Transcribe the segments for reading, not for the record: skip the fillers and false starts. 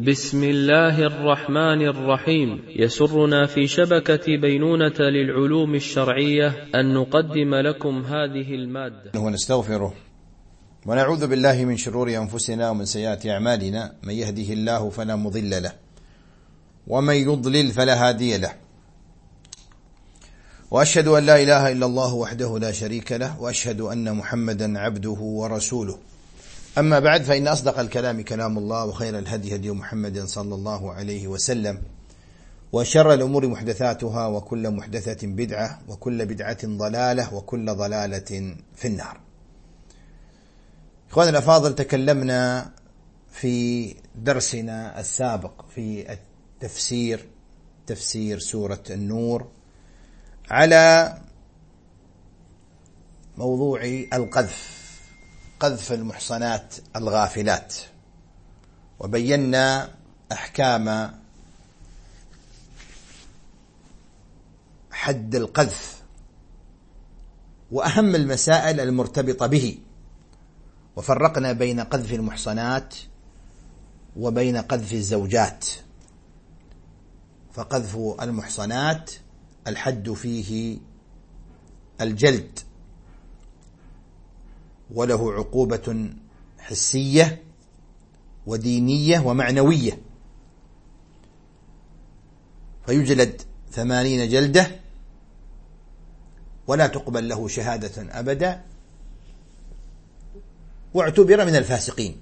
بسم الله الرحمن الرحيم. يسرنا في شبكة بينونة للعلوم الشرعية أن نقدم لكم هذه المادة ونستغفره ونعوذ بالله من شرور أنفسنا ومن سيئات أعمالنا. من يهده الله فلا مضل له ومن يضلل فلا هادي له، وأشهد أن لا إله إلا الله وحده لا شريك له، وأشهد أن محمدا عبده ورسوله. أما بعد، فإن أصدق الكلام كلام الله، وخير الهدي هدي محمد صلى الله عليه وسلم، وشر الأمور محدثاتها، وكل محدثة بدعة، وكل بدعة ضلالة، وكل ضلالة في النار. إخواننا الأفاضل، تكلمنا في درسنا السابق في تفسير سورة النور على موضوع قذف المحصنات الغافلات، وبينا أحكام حد القذف وأهم المسائل المرتبطة به، وفرقنا بين قذف المحصنات وبين قذف الزوجات. فقذف المحصنات الحد فيه الجلد، وله عقوبة حسية ودينية ومعنوية، فيجلد 80 جلدة ولا تقبل له شهادة أبدا، واعتبر من الفاسقين.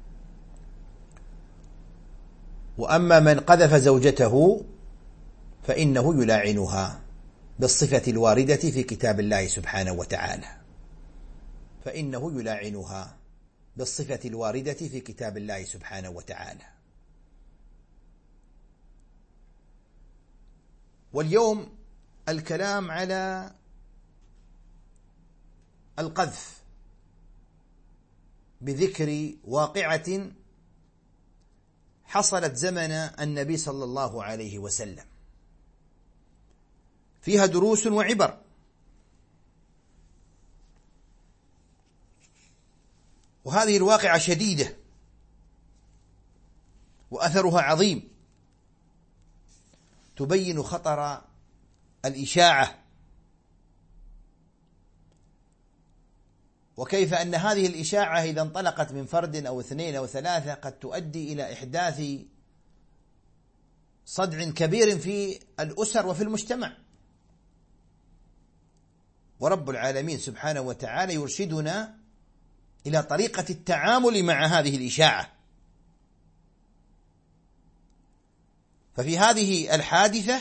وأما من قذف زوجته فإنه يلاعنها بالصفة الواردة في كتاب الله سبحانه وتعالى، فإنه يلاعنها بالصفة الواردة في كتاب الله سبحانه وتعالى. واليوم الكلام على القذف بذكر واقعة حصلت زمن النبي صلى الله عليه وسلم، فيها دروس وعبر. وهذه الواقعة شديدة وأثرها عظيم، تبين خطر الإشاعة، وكيف أن هذه الإشاعة إذا انطلقت من فرد أو اثنين أو ثلاثة قد تؤدي إلى إحداث صدع كبير في الأسر وفي المجتمع. ورب العالمين سبحانه وتعالى يرشدنا إلى طريقة التعامل مع هذه الإشاعة. ففي هذه الحادثة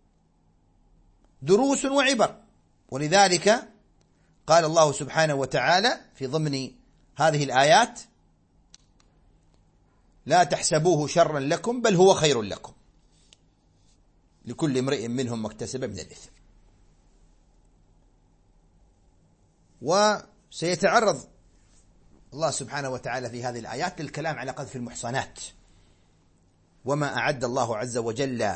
دروس وعبر، ولذلك قال الله سبحانه وتعالى في ضمن هذه الآيات: لا تحسبوه شرا لكم بل هو خير لكم، لكل امرئ منهم ما اكتسب من الإثم. وسيتعرض الله سبحانه وتعالى في هذه الآيات للكلام على قذف المحصنات وما أعد الله عز وجل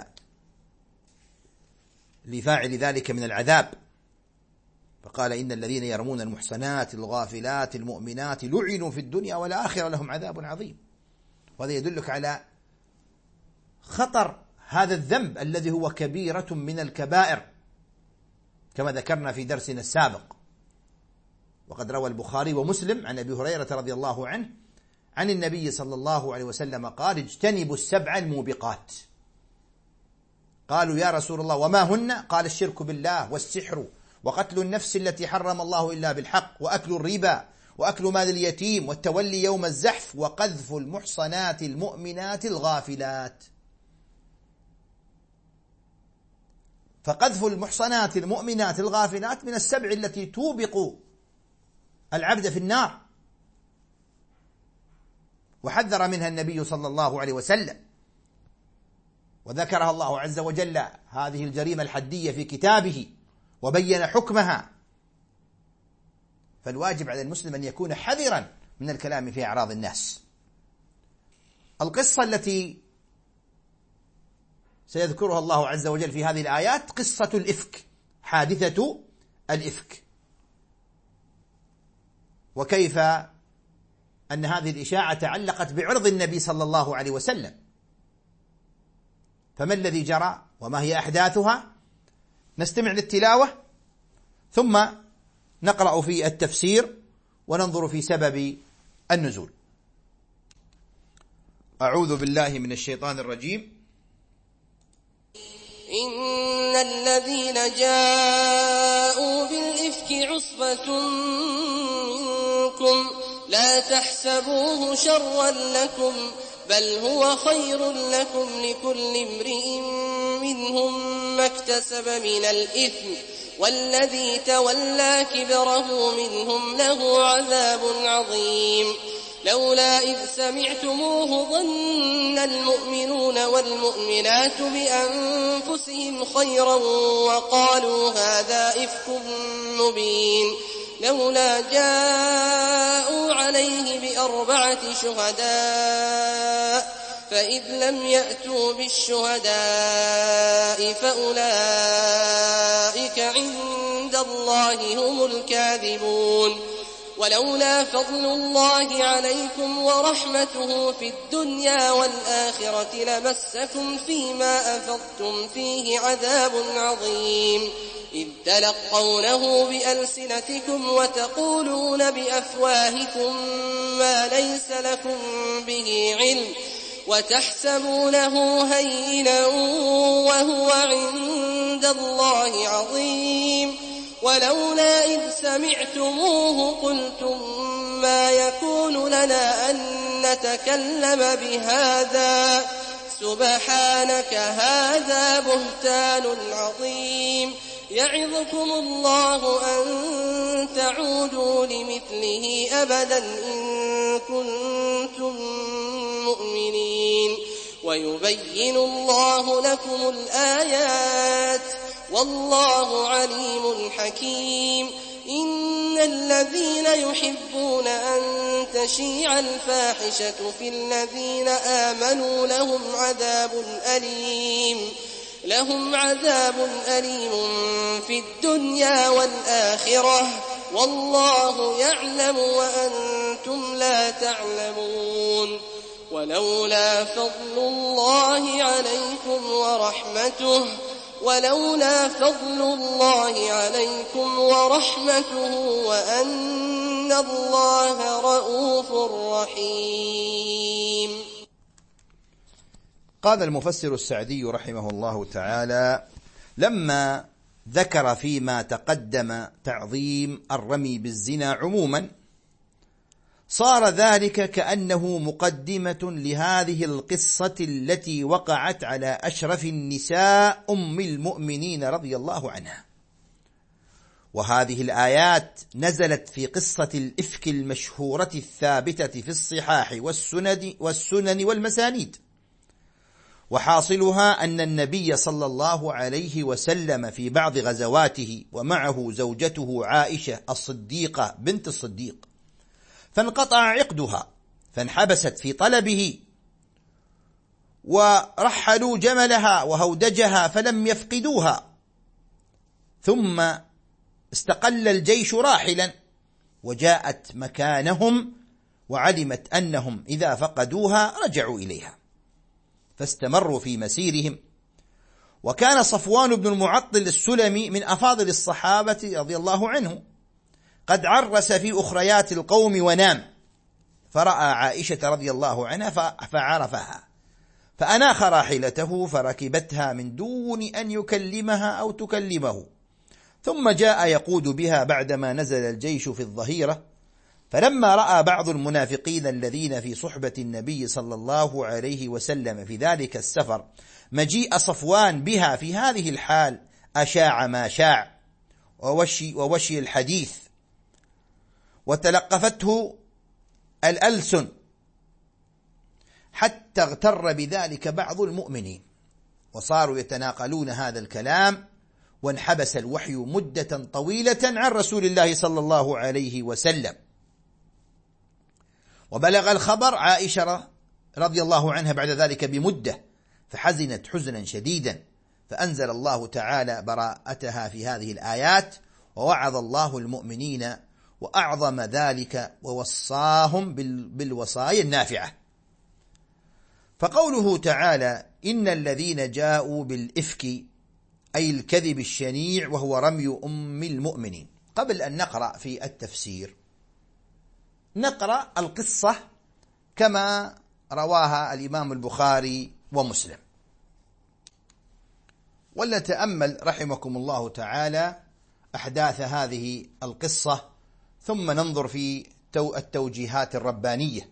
لفاعل ذلك من العذاب، فقال: إن الذين يرمون المحصنات الغافلات المؤمنات لعنوا في الدنيا والآخرة لهم عذاب عظيم. وهذا يدلك على خطر هذا الذنب الذي هو كبيرة من الكبائر، كما ذكرنا في درسنا السابق. وقد روى البخاري ومسلم عن أبي هريرة رضي الله عنه عن النبي صلى الله عليه وسلم قال: اجتنبوا السبع الموبقات. قالوا: يا رسول الله وما هن؟ قال: الشرك بالله، والسحر، وقتل النفس التي حرم الله إلا بالحق، وأكل الربا، وأكل مال اليتيم، والتولي يوم الزحف، وقذف المحصنات المؤمنات الغافلات. فقذف المحصنات المؤمنات الغافلات من السبع التي توبق العبد في النار، وحذر منها النبي صلى الله عليه وسلم، وذكرها الله عز وجل هذه الجريمة الحدية في كتابه وبين حكمها. فالواجب على المسلم أن يكون حذرا من الكلام في أعراض الناس. القصة التي سيذكرها الله عز وجل في هذه الآيات قصة الإفك، حادثة الإفك، وكيف أن هذه الإشاعة تعلقت بعرض النبي صلى الله عليه وسلم، فما الذي جرى وما هي أحداثها؟ نستمع للتلاوة ثم نقرأ في التفسير وننظر في سبب النزول. أعوذ بالله من الشيطان الرجيم. إن الذين جاءوا بالإفك عصبة منكم لا تحسبوه شرا لكم بل هو خير لكم لكل امرئ منهم ما اكتسب من الإثم والذي تولى كبره منهم له عذاب عظيم. لولا إذ سمعتموه ظن المؤمنون والمؤمنات بأنفسهم خيرا وقالوا هذا إفك مبين. لولا جاءوا عليه بأربعة شهداء فإذ لم يأتوا بالشهداء فأولئك عند الله هم الكاذبون. ولولا فضل الله عليكم ورحمته في الدنيا والآخرة لمسكم فيما أفضتم فيه عذاب عظيم. إذ تلقونه بألسنتكم وتقولون بأفواهكم ما ليس لكم به علم وتحسبونه هينا وهو عند الله عظيم. ولولا إذ سمعتموه قلتم ما يكون لنا أن نتكلم بهذا سبحانك هذا بهتان عظيم. يعظكم الله أن تعودوا لمثله أبدا إن كنتم مؤمنين. ويبين الله لكم الآيات والله عليم حكيم. إن الذين يحبون أن تشيع الفاحشة في الذين آمنوا لهم عذاب أليم في الدنيا والآخرة والله يعلم وأنتم لا تعلمون. ولولا فضل الله عليكم ورحمته وأن الله رؤوف رحيم. قال المفسر السعدي رحمه الله تعالى: لما ذكر فيما تقدم تعظيم الرمي بالزنا عموما صار ذلك كأنه مقدمة لهذه القصة التي وقعت على أشرف النساء أم المؤمنين رضي الله عنها. وهذه الآيات نزلت في قصة الإفك المشهورة الثابتة في الصحاح والسنن والمسانيد. وحاصلها أن النبي صلى الله عليه وسلم في بعض غزواته ومعه زوجته عائشة الصديقة بنت الصديق فانقطع عقدها فانحبست في طلبه ورحلوا جملها وهودجها فلم يفقدوها، ثم استقل الجيش راحلا وجاءت مكانهم وعلمت أنهم إذا فقدوها رجعوا إليها فاستمروا في مسيرهم. وكان صفوان بن المعطل السلمي من أفاضل الصحابة رضي الله عنه قد عرس في أخريات القوم ونام فرأى عائشة رضي الله عنها فعرفها فأناخ راحلته فركبتها من دون أن يكلمها أو تكلمه، ثم جاء يقود بها بعدما نزل الجيش في الظهيرة. فلما رأى بعض المنافقين الذين في صحبة النبي صلى الله عليه وسلم في ذلك السفر مجيء صفوان بها في هذه الحال أشاع ما شاع ووشي الحديث وتلقفته الألسن حتى اغتر بذلك بعض المؤمنين وصاروا يتناقلون هذا الكلام، وانحبس الوحي مدة طويلة عن رسول الله صلى الله عليه وسلم. وبلغ الخبر عائشة رضي الله عنها بعد ذلك بمدة فحزنت حزنا شديدا، فأنزل الله تعالى براءتها في هذه الآيات: ووعظ الله المؤمنين وأعظم ذلك ووصاهم بالوصايا النافعة. فقوله تعالى إن الذين جاءوا بالإفك أي الكذب الشنيع وهو رمي أم المؤمنين. قبل أن نقرأ في التفسير نقرأ القصة كما رواها الإمام البخاري ومسلم، ولنتأمل رحمكم الله تعالى أحداث هذه القصة ثم ننظر في التوجيهات الربانية.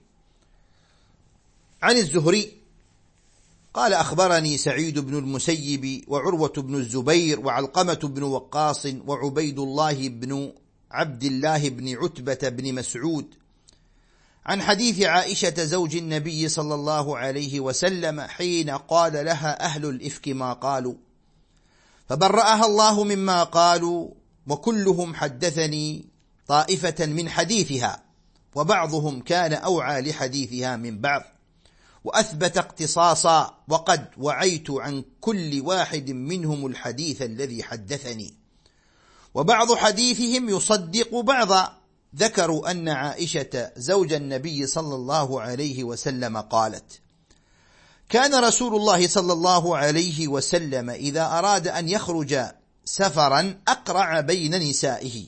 عن الزهري قال أخبرني سعيد بن المسيب وعروة بن الزبير وعلقمة بن وقاص وعبيد الله بن عبد الله بن عتبة بن مسعود عن حديث عائشة زوج النبي صلى الله عليه وسلم حين قال لها أهل الإفك ما قالوا فبرأها الله مما قالوا، وكلهم حدثني طائفة من حديثها وبعضهم كان أوعى لحديثها من بعض وأثبت اقتصاصا، وقد وعيت عن كل واحد منهم الحديث الذي حدثني، وبعض حديثهم يصدق بعضا. ذكروا أن عائشة زوج النبي صلى الله عليه وسلم قالت كان رسول الله صلى الله عليه وسلم إذا أراد أن يخرج سفرا أقرع بين نسائه،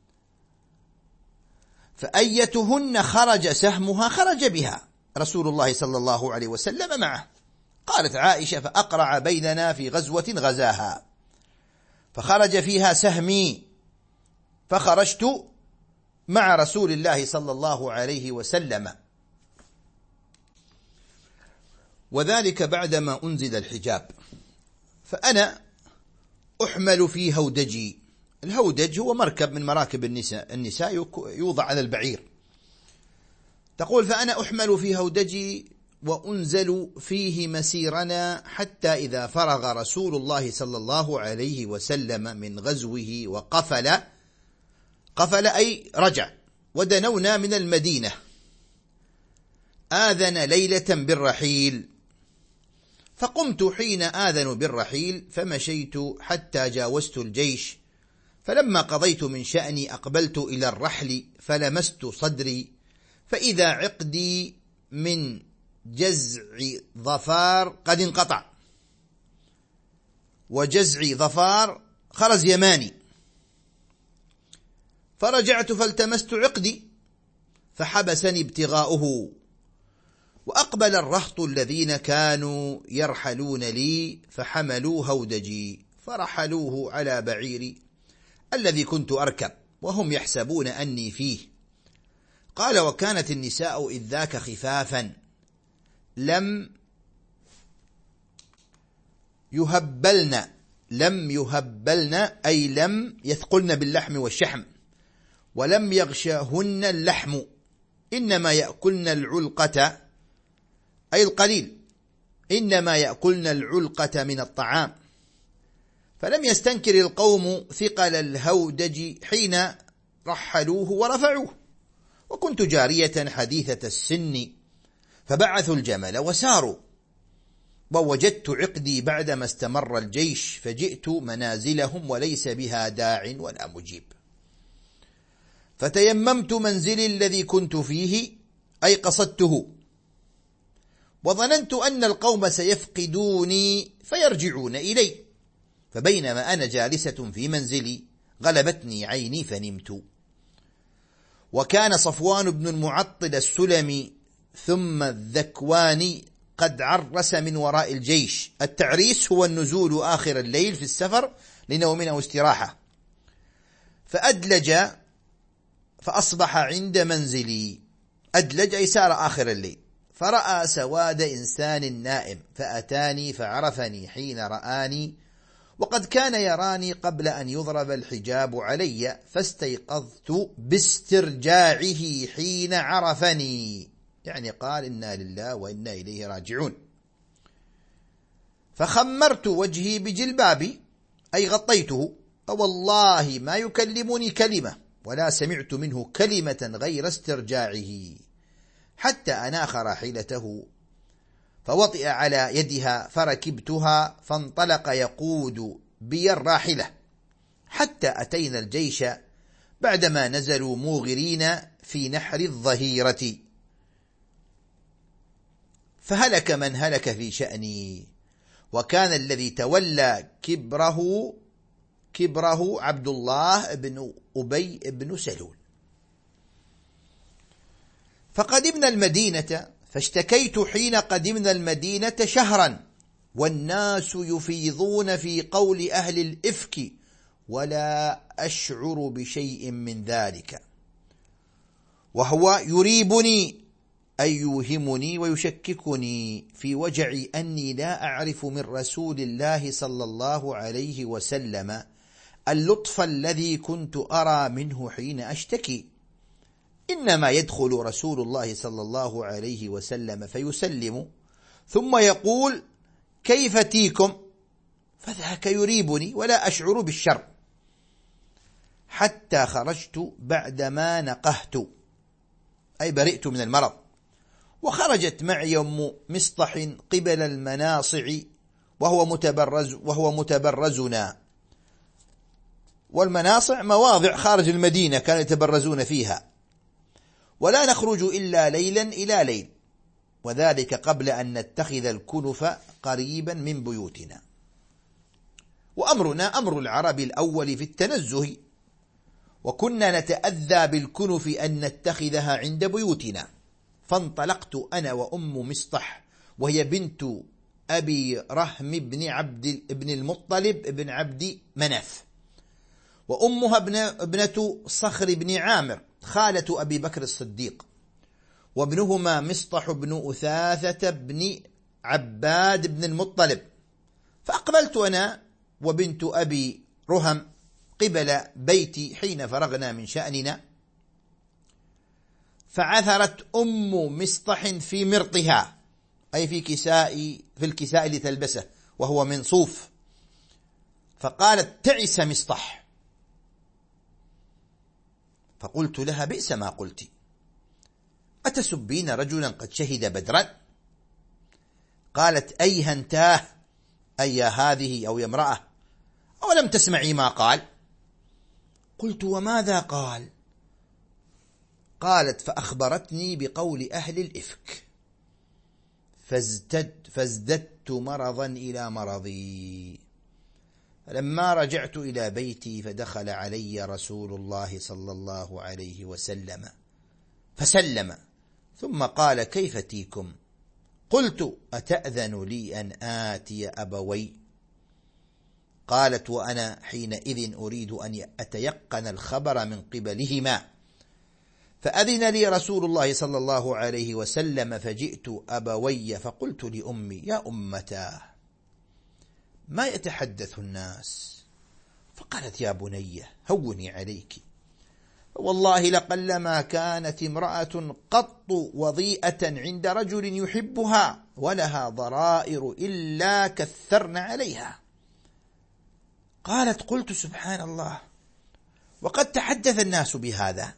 فأيتهن خرج سهمها خرج بها رسول الله صلى الله عليه وسلم معه. قالت عائشة فأقرع بيننا في غزوة غزاها فخرج فيها سهمي فخرجت مع رسول الله صلى الله عليه وسلم، وذلك بعدما أنزل الحجاب، فأنا أحمل في هودجي. الهودج هو مركب من مراكب النساء يوضع على البعير. تقول فأنا أحمل في هودجي وأنزل فيه مسيرنا حتى إذا فرغ رسول الله صلى الله عليه وسلم من غزوه قفل أي رجع، ودنونا من المدينة آذن ليلة بالرحيل، فقمت حين آذن بالرحيل فمشيت حتى جاوزت الجيش، فلما قضيت من شأني أقبلت إلى الرحل فلمست صدري فإذا عقدي من جزع ظفار قد انقطع، وجزع ظفار خرز يماني، فرجعت فالتمست عقدي فحبسني ابتغاؤه، وأقبل الرهط الذين كانوا يرحلون لي فحملوا هودجي فرحلوه على بعيري الذي كنت أركب وهم يحسبون أني فيه. قال وكانت النساء إذ ذاك خفافا لم يهبلن أي لم يثقلن باللحم والشحم، ولم يغشهن اللحم، إنما يأكلن العلقة أي القليل، إنما يأكلن العلقة من الطعام. فلم يستنكر القوم ثقل الهودج حين رحلوه ورفعوه، وكنت جارية حديثة السن، فبعثوا الجمل وساروا، ووجدت عقدي بعدما استمر الجيش، فجئت منازلهم وليس بها داع ولا مجيب، فتيممت منزلي الذي كنت فيه أي قصدته، وظننت أن القوم سيفقدوني فيرجعون إلي، فبينما أنا جالسة في منزلي غلبتني عيني فنمت. وكان صفوان بن المعطل السلمي ثم الذكواني قد عرس من وراء الجيش. التعريس هو النزول آخر الليل في السفر لنوم أو استراحة، فأدلج فأصبح عند منزلي، أدلج أي سار آخر الليل، فرأى سواد إنسان نائم فأتاني فعرفني حين رآني، وقد كان يراني قبل أن يضرب الحجاب علي، فاستيقظت باسترجاعه حين عرفني، يعني قال إنا لله وإنا إليه راجعون. فخمرت وجهي بجلبابي أي غطيته، فوالله ما يكلمني كلمة ولا سمعت منه كلمة غير استرجاعه، حتى أناخ راحلته فوطئ على يدها فركبتها، فانطلق يقود بي الراحلة حتى أتينا الجيش بعدما نزلوا موغرين في نحر الظهيرة، فهلك من هلك في شأني، وكان الذي تولى كبره عبد الله بن أبي بن سلول. فقدمنا المدينة، فاشتكيت حين قدمنا المدينة شهرا والناس يفيضون في قول أهل الإفك ولا أشعر بشيء من ذلك، وهو يريبني أي يوهمني ويشككني في وجعي أني لا أعرف من رسول الله صلى الله عليه وسلم اللطف الذي كنت أرى منه حين أشتكي، إنما يدخل رسول الله صلى الله عليه وسلم فيسلم ثم يقول كيف تيكم، فذاك يريبني ولا أشعر بالشر، حتى خرجت بعدما نقهت أي برئت من المرض، وخرجت معي أم مصطح قبل المناصع وهو متبرزنا، والمناصع مواضع خارج المدينة كانوا يتبرزون فيها، ولا نخرج إلا ليلا إلى ليل، وذلك قبل أن نتخذ الكنف قريبا من بيوتنا. وأمرنا أمر العرب الأول في التنزه، وكنا نتأذى بالكنف أن نتخذها عند بيوتنا. فانطلقت أنا وأم مصطح وهي بنت أبي رهم بن المطلب بن عبد مناف، وأمها ابنة صخر بن عامر خالة أبي بكر الصديق، وابنهما مصطح بن أثاثة بن عباد بن المطلب. فأقبلت أنا وبنت أبي رهم قبل بيتي حين فرغنا من شأننا، فعثرت أم مصطح في مرطها أي في الكساء لتلبسه وهو من صوف، فقالت تعس مصطح، فقلت لها بئس ما قلت، أتسبين رجلا قد شهد بدرا؟ قالت أيها انتاه، أي هذه أو يا امرأة، أولم تسمعي ما قال؟ قلت وماذا قال؟ قالت فأخبرتني بقول أهل الإفك، فازددت مرضا إلى مرضي. فلما رجعت إلى بيتي فدخل علي رسول الله صلى الله عليه وسلم فسلم، ثم قال كيف تيكم؟ قلت أتأذن لي أن آتي أبوي؟ قالت وأنا حينئذ أريد أن أتيقن الخبر من قبلهما، فأذن لي رسول الله صلى الله عليه وسلم، فجئت أبوي فقلت لأمي يا أمتاه ما يتحدث الناس؟ فقالت يا بني هوني عليك، والله لقلما كانت امرأة قط وضيئة عند رجل يحبها ولها ضرائر إلا كثرن عليها. قالت قلت سبحان الله، وقد تحدث الناس بهذا.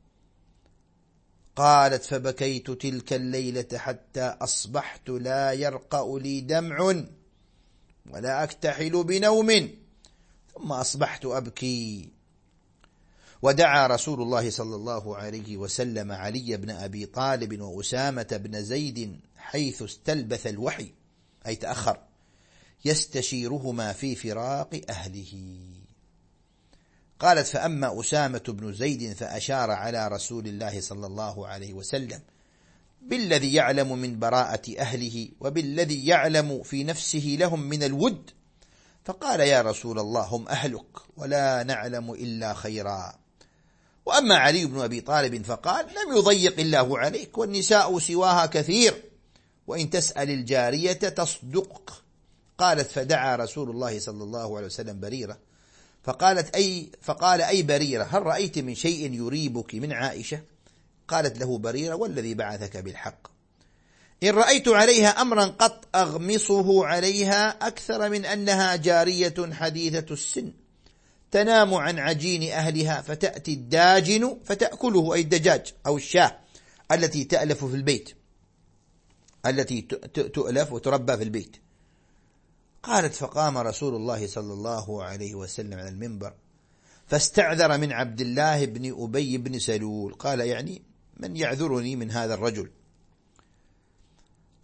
قالت فبكيت تلك الليلة حتى أصبحت لا يرقأ لي دمع ولا أكتحل بنوم، ثم أصبحت أبكي. ودعا رسول الله صلى الله عليه وسلم علي بن أبي طالب وأسامة بن زيد حيث استلبث الوحي أي تأخر، يستشيرهما في فراق أهله. قالت فأما أسامة بن زيد فأشار على رسول الله صلى الله عليه وسلم بالذي يعلم من براءة أهله وبالذي يعلم في نفسه لهم من الود، فقال يا رسول الله هم أهلك ولا نعلم إلا خيرا. وأما علي بن أبي طالب فقال لم يضيق الله عليك والنساء سواها كثير، وإن تسأل الجارية تصدق. قالت فدعا رسول الله صلى الله عليه وسلم بريرة فقال أي بريرة هل رأيت من شيء يريبك من عائشة؟ قالت له بريرة والذي بعثك بالحق إن رأيت عليها أمرا قط أغمصه عليها أكثر من أنها جارية حديثة السن تنام عن عجين أهلها فتأتي الداجن فتأكله أي الدجاج أو الشاة التي تألف في البيت، التي تؤلف وتربى في البيت. قالت فقام رسول الله صلى الله عليه وسلم على المنبر فاستعذر من عبد الله بن أبي بن سلول، قال يعني من يعذرني من هذا الرجل؟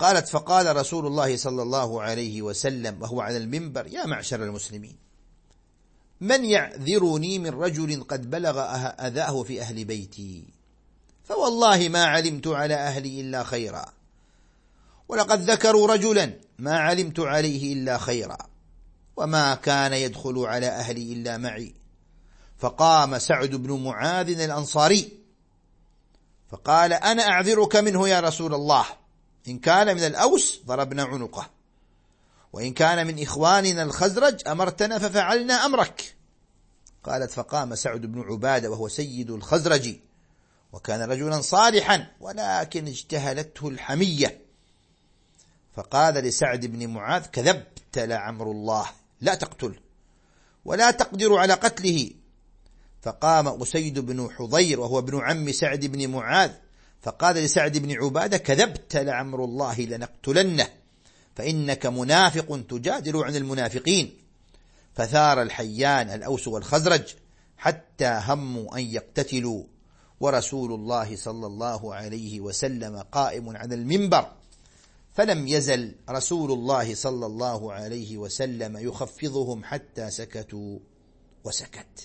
قالت: فقال رسول الله صلى الله عليه وسلم وهو على المنبر: يا معشر المسلمين، من يعذرني من رجل قد بلغ أذاه في أهل بيتي؟ فوالله ما علمت على أهلي إلا خيرا، ولقد ذكروا رجلا ما علمت عليه إلا خيرا، وما كان يدخل على أهلي إلا معي. فقام سعد بن معاذ الأنصاري فقال: أنا أعذرك منه يا رسول الله، إن كان من الأوس ضربنا عنقه، وإن كان من إخواننا الخزرج أمرتنا ففعلنا أمرك. قالت: فقام سعد بن عبادة وهو سيد الخزرج، وكان رجلا صالحا، ولكن اجتهلته الحمية، فقال لسعد بن معاذ: كذبت لعمر الله، لا تقتله ولا تقدر على قتله. فقام أسيد بن حضير وهو ابن عم سعد بن معاذ فقال لسعد بن عبادة: كذبت لعمر الله، لنقتلنه، فإنك منافق تجادل عن المنافقين. فثار الحيان الأوس والخزرج حتى هموا أن يقتتلوا، ورسول الله صلى الله عليه وسلم قائم على المنبر، فلم يزل رسول الله صلى الله عليه وسلم يخفضهم حتى سكتوا وسكت.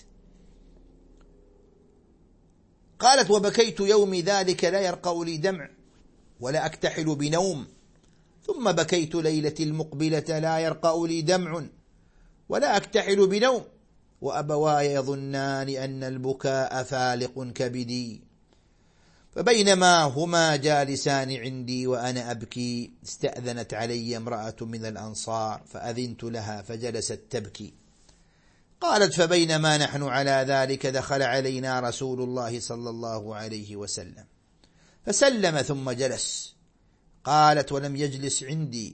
قالت: وبكيت يومي ذلك لا يرقى لي دمع ولا أكتحل بنوم، ثم بكيت ليلة المقبلة لا يرقى لي دمع ولا أكتحل بنوم، وأبواي يظنان أن البكاء فالق كبدي. فبينما هما جالسان عندي وأنا أبكي، استأذنت علي امرأة من الأنصار فأذنت لها فجلست تبكي. قالت: فبينما نحن على ذلك دخل علينا رسول الله صلى الله عليه وسلم فسلم ثم جلس. قالت: ولم يجلس عندي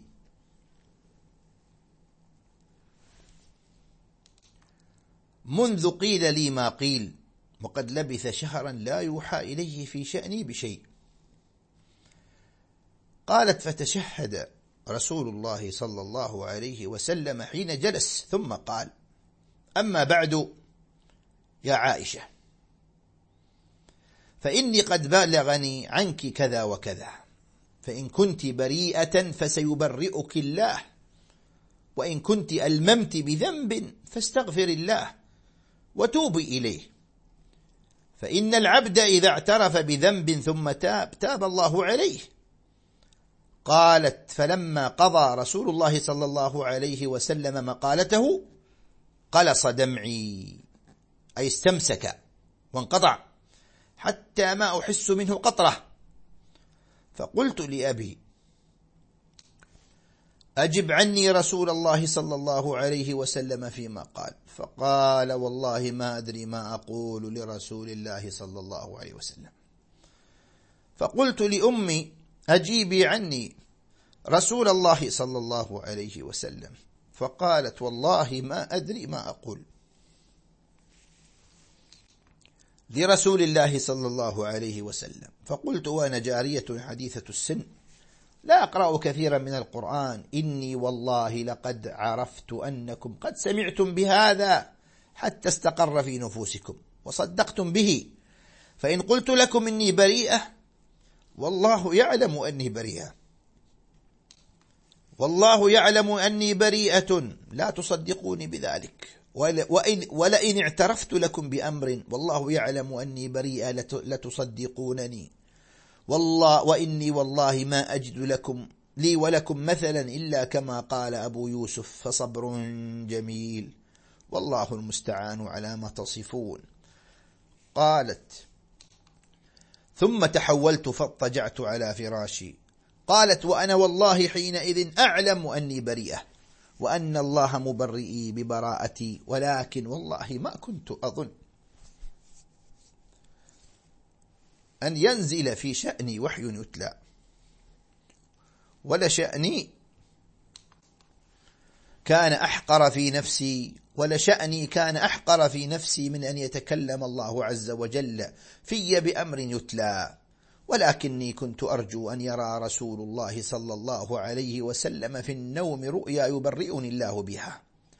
منذ قيل لي ما قيل، وقد لبث شهرا لا يوحى إليه في شأني بشيء. قالت: فتشهد رسول الله صلى الله عليه وسلم حين جلس، ثم قال: أما بعد يا عائشة، فإني قد بلغني عنك كذا وكذا، فإن كنت بريئة فسيبرئك الله، وإن كنت ألممت بذنب فاستغفر الله وتوبي إليه، فإن العبد إذا اعترف بذنب ثم تاب الله عليه. قالت: فلما قضى رسول الله صلى الله عليه وسلم مقالته قلص دمعي، أي استمسك وانقطع، حتى ما أحس منه قطرة. فقلت لأبي: أجب عني رسول الله صلى الله عليه وسلم فيما قال. فقال: والله ما أدري ما أقول لرسول الله صلى الله عليه وسلم. فقلت لأمي: أجيبي عني رسول الله صلى الله عليه وسلم. فقالت: والله ما أدري ما أقول لرسول الله صلى الله عليه وسلم. فقلت وأنا جارية حديثة السن لا أقرأ كثيرا من القرآن: إني والله لقد عرفت أنكم قد سمعتم بهذا حتى استقر في نفوسكم وصدقتم به، فإن قلت لكم إني بريئة والله يعلم أني بريئة، والله يعلم أني بريئة لا تصدقوني بذلك، ولئن اعترفت لكم بأمر والله يعلم أني بريئة لتصدقونني، والله وإني والله ما أجد لكم لي ولكم مثلا إلا كما قال أبو يوسف: فصبر جميل والله المستعان على ما تصفون. قالت: ثم تحولت فاضطجعت على فراشي. قالت: وأنا والله حينئذ أعلم أني بريئة وأن الله مبرئي ببراءتي، ولكن والله ما كنت أظن أن ينزل في شأني وحي يتلى، ولشأني كان أحقر في نفسي من أن يتكلم الله عز وجل في بأمر يتلى، ولكني كنت أرجو أن يرى رسول الله صلى الله عليه وسلم في النوم رؤيا يبرئني الله بها.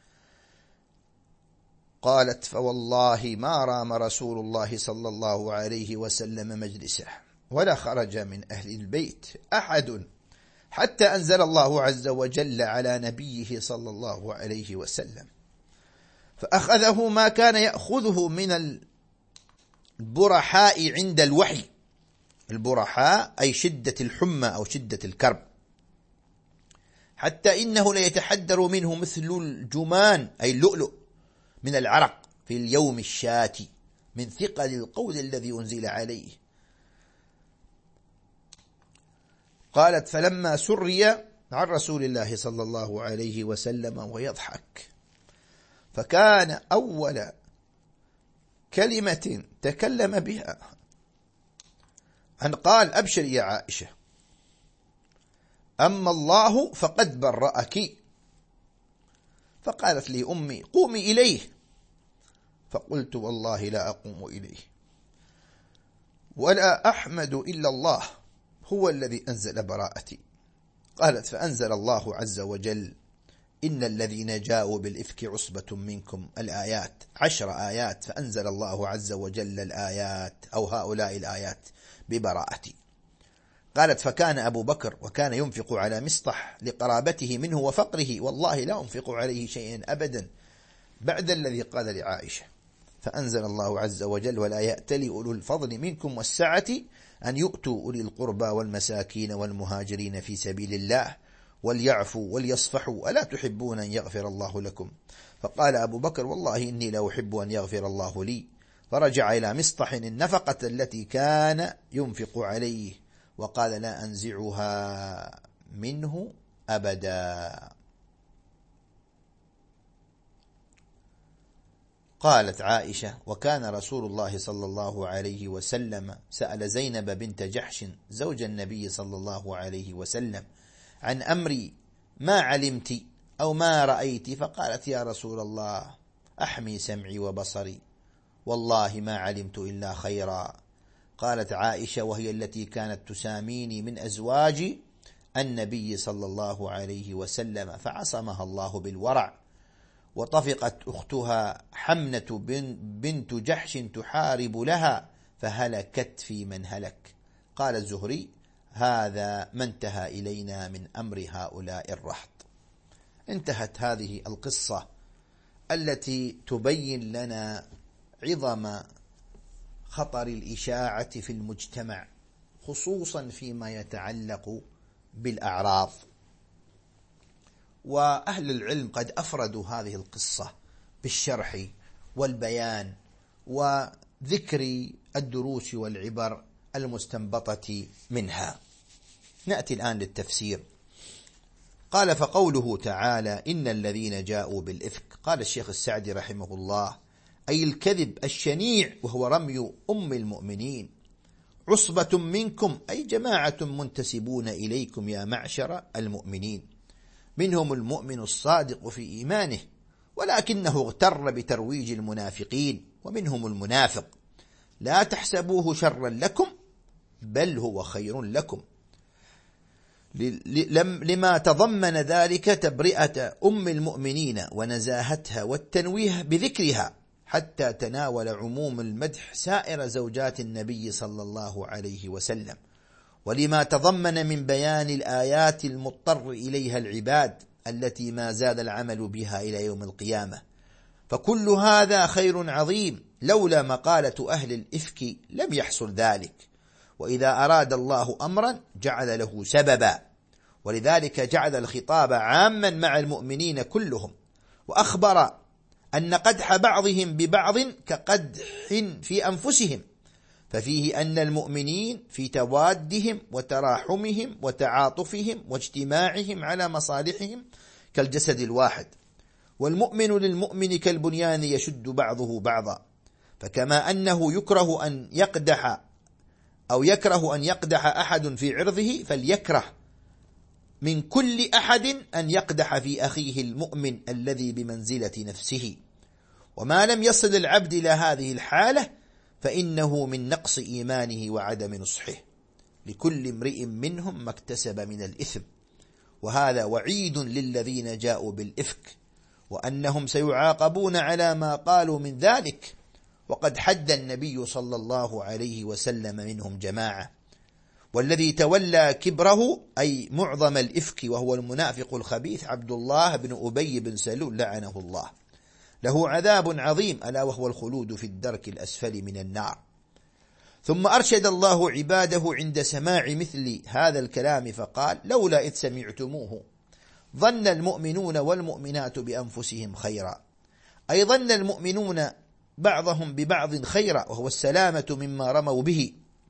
قالت: فوالله ما رام رسول الله صلى الله عليه وسلم مجلسه ولا خرج من أهل البيت أحد حتى أنزل الله عز وجل على نبيه صلى الله عليه وسلم، فأخذه ما كان يأخذه من البرحاء عند الوحي. البرحاء أي شدة الحمى أو شدة الكرب، حتى إنه ليتحدر منه مثل الجمان أي اللؤلؤ من العرق في اليوم الشاتي من ثقل القول الذي أنزل عليه. قالت: فلما سري عن رسول الله صلى الله عليه وسلم ويضحك، فكان أول كلمة تكلم بها أن قال: أبشر يا عائشة، أما الله فقد برأك. فقالت لي أمي: قومي إليه. فقلت: والله لا أقوم إليه، ولا أحمد إلا الله، هو الذي أنزل براءتي. قالت: فأنزل الله عز وجل: إن الذين جاءوا بالإفك عصبة منكم، الآيات 10 آيات، فأنزل الله عز وجل الآيات أو هؤلاء الآيات ببراءتي. قالت: فكان أبو بكر وكان ينفق على مصطح لقرابته منه وفقره، والله لا أنفق عليه شيئا أبدا بعد الذي قال لعائشة. فأنزل الله عز وجل: ولا يأتل أولو الفضل منكم والسعة أن يؤتوا أولي القربى والمساكين والمهاجرين في سبيل الله وليعفوا وليصفحوا ألا تحبون أن يغفر الله لكم؟ فقال أبو بكر: والله إني لا أحب أن يغفر الله لي. فرجع إلى مصطح النفقة التي كان ينفق عليه وقال: لا أنزعها منه أبدا. قالت عائشة: وكان رسول الله صلى الله عليه وسلم سأل زينب بنت جحش زوج النبي صلى الله عليه وسلم عن أمري ما علمت أو ما رأيت، فقالت: يا رسول الله، أحمي سمعي وبصري، والله ما علمت إلا خيرا. قالت عائشة، وهي التي كانت تساميني من أزواج النبي صلى الله عليه وسلم، فعصمها الله بالورع، وطفقت أختها حمنة بنت جحش تحارب لها فهلكت في من هلك. قال الزهري: هذا ما انتهى إلينا من أمر هؤلاء الرهط. انتهت هذه القصة التي تبين لنا عظم خطر الإشاعة في المجتمع، خصوصا فيما يتعلق بالأعراض. وأهل العلم قد أفردوا هذه القصة بالشرح والبيان وذكر الدروس والعبر المستنبطة منها. نأتي الآن للتفسير. قال: فقوله تعالى: إن الذين جاءوا بالإفك، قال الشيخ السعدي رحمه الله: أي الكذب الشنيع، وهو رمي أم المؤمنين. عصبة منكم أي جماعة منتسبون إليكم يا معشر المؤمنين، منهم المؤمن الصادق في إيمانه ولكنه اغتر بترويج المنافقين، ومنهم المنافق. لا تحسبوه شرا لكم بل هو خير لكم، لما تضمن ذلك تبرئة أم المؤمنين ونزاهتها والتنويه بذكرها، حتى تناول عموم المدح سائر زوجات النبي صلى الله عليه وسلم، ولما تضمن من بيان الآيات المضطر إليها العباد التي ما زاد العمل بها إلى يوم القيامة. فكل هذا خير عظيم، لولا مقالة أهل الإفك لم يحصل ذلك. وإذا أراد الله أمرا جعل له سببا، ولذلك جعل الخطاب عاما مع المؤمنين كلهم، وأخبر أن قدح بعضهم ببعض كقدح في أنفسهم، ففيه أن المؤمنين في توادهم وتراحمهم وتعاطفهم واجتماعهم على مصالحهم كالجسد الواحد، والمؤمن للمؤمن كالبنيان يشد بعضه بعضا. فكما أنه يكره أن يقدح أحد في عرضه، فليكره من كل أحد أن يقدح في أخيه المؤمن الذي بمنزلة نفسه. وما لم يصل العبد إلى هذه الحالة فإنه من نقص إيمانه وعدم نصحه، لكل امرئ منهم ما اكتسب من الإثم. وهذا وعيد للذين جاءوا بالإفك، وأنهم سيعاقبون على ما قالوا من ذلك. وقد حد النبي صلى الله عليه وسلم منهم جماعة، والذي تولى كبره أي معظم الإفك وهو المنافق الخبيث عبد الله بن أبي بن سلول لعنه الله، له عذاب عظيم ألا وهو الخلود في الدرك الأسفل من النار. ثم أرشد الله عباده عند سماع مثل هذا الكلام فقال: لولا إذ سمعتموه ظن المؤمنون والمؤمنات بأنفسهم خيرا، أي ظن المؤمنون بعضهم ببعض خيرا، وهو السلامة مما رموا به،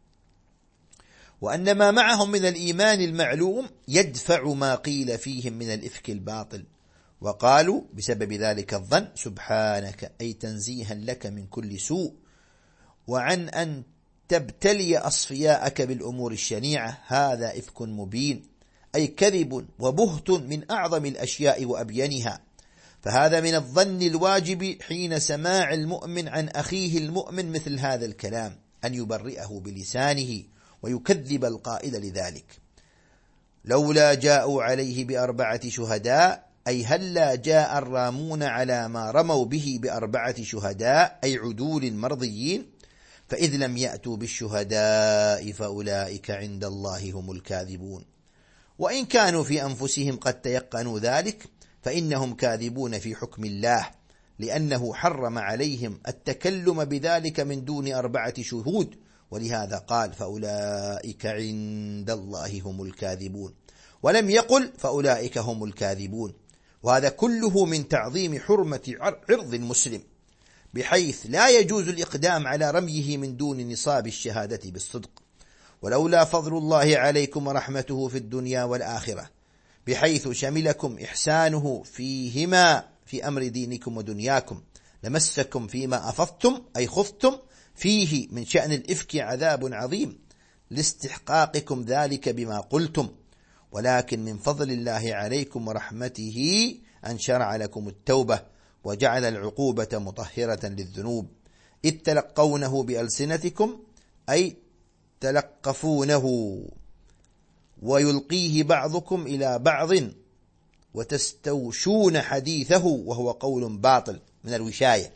وأن ما معهم من الإيمان المعلوم يدفع ما قيل فيهم من الإفك الباطل، وقالوا بسبب ذلك الظن: سبحانك، أي تنزيها لك من كل سوء، وعن أن تبتلي أصفياءك بالأمور الشنيعة، هذا إفك مبين، أي كذب وبهت من أعظم الأشياء وأبينها. فهذا من الظن الواجب حين سماع المؤمن عن أخيه المؤمن مثل هذا الكلام، أن يبرئه بلسانه ويكذب القائل لذلك. لولا جاءوا عليه بأربعة شهداء، أي هلا جاء الرامون على ما رموا به بأربعة شهداء، أي عدول مرضيين، فإذ لم يأتوا بالشهداء فأولئك عند الله هم الكاذبون. وإن كانوا في أنفسهم قد تيقنوا ذلك فإنهم كاذبون في حكم الله، لأنه حرم عليهم التكلم بذلك من دون 4 شهود، ولهذا قال: فأولئك عند الله هم الكاذبون، ولم يقل فأولئك هم الكاذبون. وهذا كله من تعظيم حرمة عرض المسلم، بحيث لا يجوز الإقدام على رميه من دون نصاب الشهادة بالصدق. ولولا فضل الله عليكم ورحمته في الدنيا والآخرة، بحيث شملكم إحسانه فيهما في أمر دينكم ودنياكم، لمسكم فيما أفضتم أي خفتم فيه من شأن الإفك عذاب عظيم، لاستحقاقكم ذلك بما قلتم. ولكن من فضل الله عليكم ورحمته أن شرع لكم التوبة وجعل العقوبة مطهرة للذنوب، إذ تلقونه بألسنتكم أي تلقفونه، ويلقيه بعضكم إلى بعض وتستوشون حديثه، وهو قول باطل من الوشاية،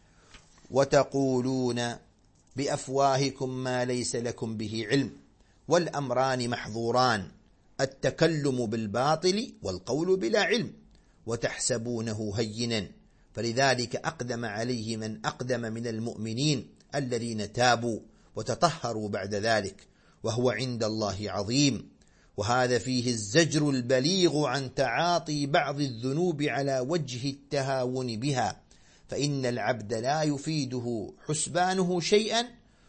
وتقولون بأفواهكم ما ليس لكم به علم. والأمران محظوران: التكلم بالباطل والقول بلا علم، وتحسبونه هينا، فلذلك أقدم عليه من أقدم من المؤمنين الذين تابوا وتطهروا بعد ذلك، وهو عند الله عظيم. وهذا فيه الزجر البليغ عن تعاطي بعض الذنوب على وجه التهاون بها، فإن العبد لا يفيده حسبانه شيئا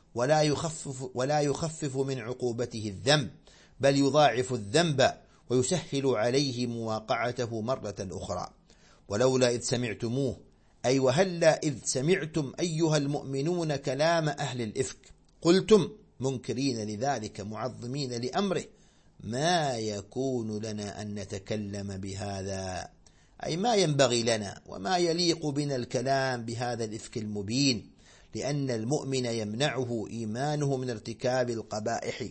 ولا يخفف من عقوبته الذنب، بل يضاعف الذنب ويسهل عليه مواقعته مرة أخرى. ولولا إذ سمعتموه، أي وهلا إذ سمعتم أيها المؤمنون كلام أهل الإفك، قلتم منكرين لذلك معظمين لأمره: ما يكون لنا أن نتكلم بهذا، أي ما ينبغي لنا وما يليق بنا الكلام بهذا الإفك المبين، لأن المؤمن يمنعه إيمانه من ارتكاب القبائح.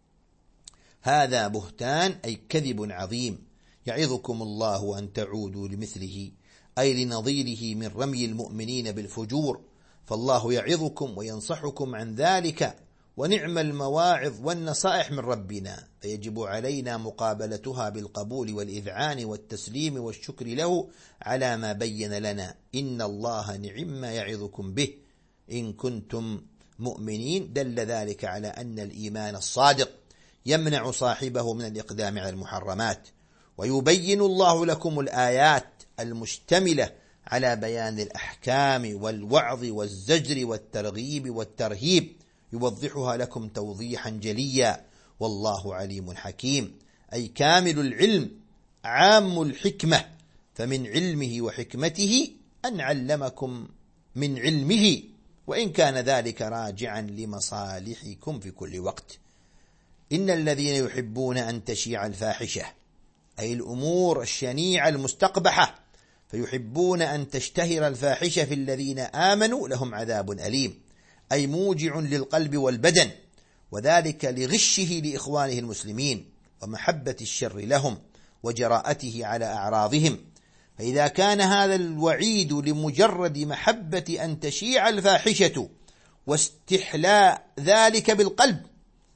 هذا بهتان أي كذب عظيم، يعظكم الله أن تعودوا لمثله، أي لنظيره من رمي المؤمنين بالفجور، فالله يعظكم وينصحكم عن ذلك، ونعم المواعظ والنصائح من ربنا، فيجب علينا مقابلتها بالقبول والإذعان والتسليم والشكر له على ما بين لنا. إن الله نعم ما يعظكم به إن كنتم مؤمنين. دل ذلك على أن الإيمان الصادق يمنع صاحبه من الإقدام على المحرمات. ويبين الله لكم الآيات المشتملة على بيان الأحكام والوعظ والزجر والترغيب والترهيب، يوضحها لكم توضيحا جليا، والله عليم حكيم، أي كامل العلم عام الحكمة، فمن علمه وحكمته أن علمكم من علمه، وإن كان ذلك راجعا لمصالحكم في كل وقت. إن الذين يحبون أن تشيع الفاحشة، أي الأمور الشنيعة المستقبحة، فيحبون أن تشتهر الفاحشة في الذين آمنوا لهم عذاب أليم، أي موجع للقلب والبدن، وذلك لغشه لإخوانه المسلمين ومحبة الشر لهم وجراءته على أعراضهم. فإذا كان هذا الوعيد لمجرد محبة أن تشيع الفاحشة واستحلاء ذلك بالقلب،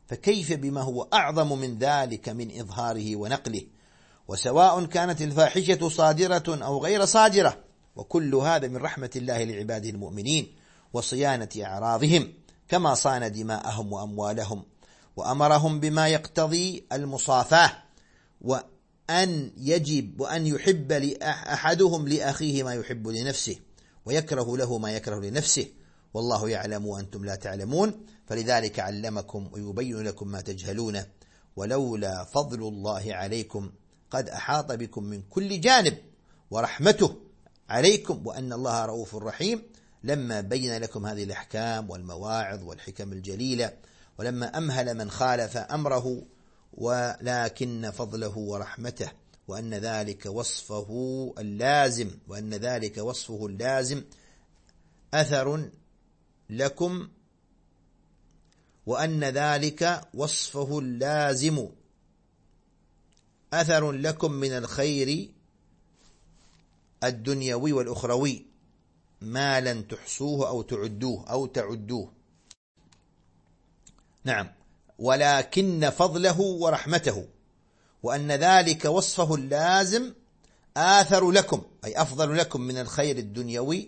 فكيف بما هو أعظم من ذلك من إظهاره ونقله، وسواء كانت الفاحشة صادرة أو غير صادرة، وكل هذا من رحمة الله لعباده المؤمنين وصيانة أعراضهم، كما صان دماءهم وأموالهم، وأمرهم بما يقتضي المصافاة، وأن يحب أحدهم لأخيه ما يحب لنفسه، ويكره له ما يكره لنفسه، والله يعلم وأنتم لا تعلمون، فلذلك علمكم ويبين لكم ما تجهلون، ولولا فضل الله عليكم قد أحاط بكم من كل جانب ورحمته عليكم وأن الله رؤوف رحيم، لما بين لكم هذه الأحكام والمواعظ والحكم الجليلة، ولما أمهل من خالف أمره، ولكن فضله ورحمته وأن ذلك وصفه اللازم أثر لكم، وأن ذلك وصفه اللازم أثر لكم من الخير الدنيوي والأخروي ما لن تحصوه أو تعدوه. نعم، ولكن فضله ورحمته وأن ذلك وصفه اللازم آثر لكم، أي أفضل لكم من الخير الدنيوي.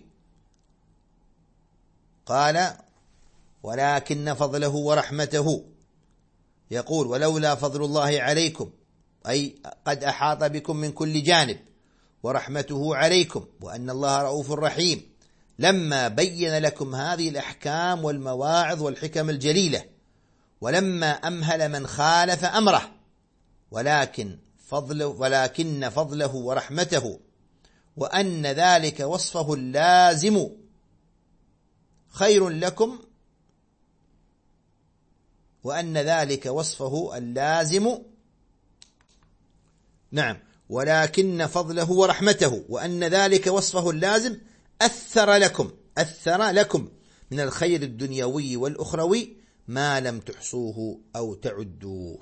قال ولكن فضله ورحمته، يقول ولولا فضل الله عليكم، أي قد أحاط بكم من كل جانب، ورحمته عليكم وأن الله رؤوف رحيم، لما بين لكم هذه الأحكام والمواعظ والحكم الجليلة، ولما أمهل من خالف أمره، ولكن فضله ورحمته وأن ذلك وصفه اللازم خير لكم، وأن ذلك وصفه اللازم نعم، ولكن فضله ورحمته وأن ذلك وصفه اللازم أثر لكم من الخير الدنيوي والأخروي ما لم تحصوه أو تعدوه.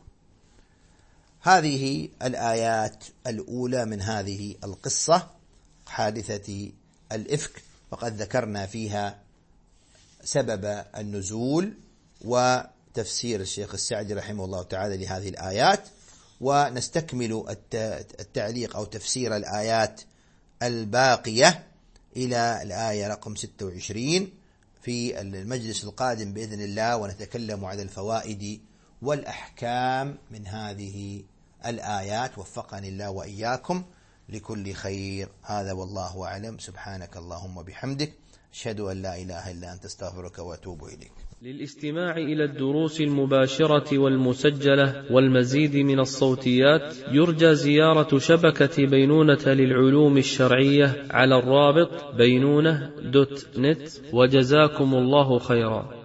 هذه الآيات الأولى من هذه القصة حادثة الإفك، وقد ذكرنا فيها سبب النزول وتفسير الشيخ السعدي رحمه الله تعالى لهذه الآيات، ونستكمل التعليق أو تفسير الآيات الباقية إلى الآية رقم 26 في المجلس القادم بإذن الله، ونتكلم عن الفوائد والأحكام من هذه الآيات، وفقني الله وإياكم لكل خير. هذا والله أعلم. سبحانك اللهم وبحمدك، أشهد أن لا إله إلا أنت، استغفرك وأتوب إليك. للاستماع إلى الدروس المباشرة والمسجلة والمزيد من الصوتيات يرجى زيارة شبكة بينونة للعلوم الشرعية على الرابط بينونة.net، وجزاكم الله خيرا.